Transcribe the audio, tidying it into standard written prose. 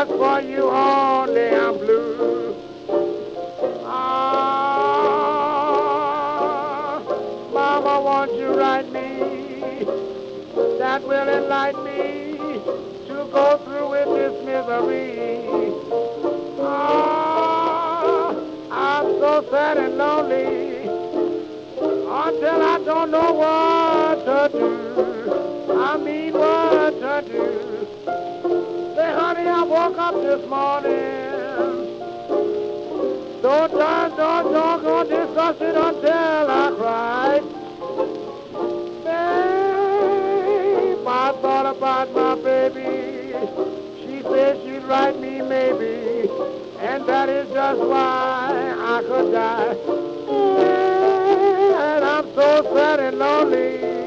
just for you only I'm blue. Ah, Mama, won't you write me that will enlighten me to go through with this misery. Ah, I'm so sad and lonely until I don't know what to do. I mean what to do. Say, honey, I woke up this morning so doggone disgusted until I cried. Babe, I thought about my baby. She said she'd write me maybe, and that is just why I could die. And I'm so sad and lonely.